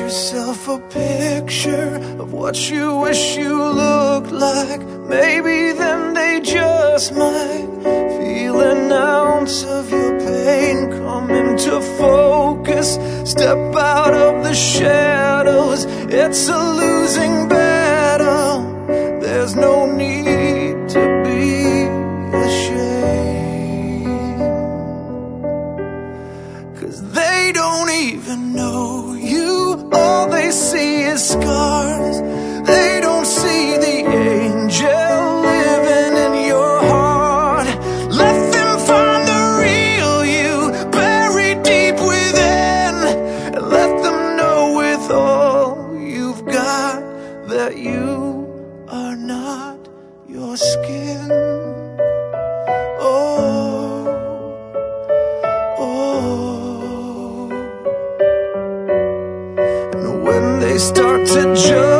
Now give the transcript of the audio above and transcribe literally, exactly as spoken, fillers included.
yourself a picture of what you wish you looked like. Maybe then they just might feel an ounce of your pain come into focus. Step out of the shadows, it's a losing battle. There's no need to be ashamed, 'cause they don't even know you. All they see is scars. They don't see the angel living in your heart. Let them find the real you buried deep within, and let them know with all you've got that you are not your skin. Oh, oh. And when they start to judge